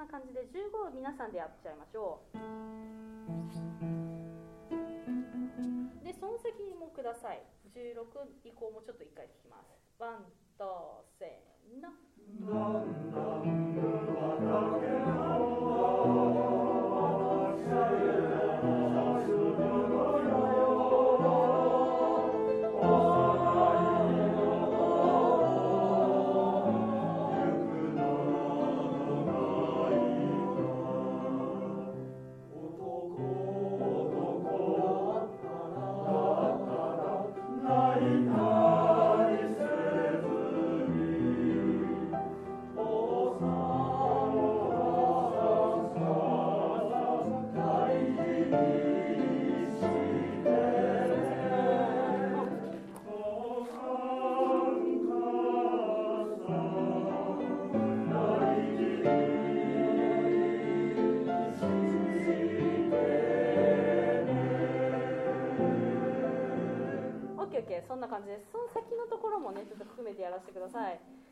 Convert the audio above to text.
感じで15を皆さんでやっちゃいましょう。でその先もください。16以降もちょっと一回弾きます。ワン、と、せーの。そんな感じです。その先のところもねちょっと含めてやらせてください。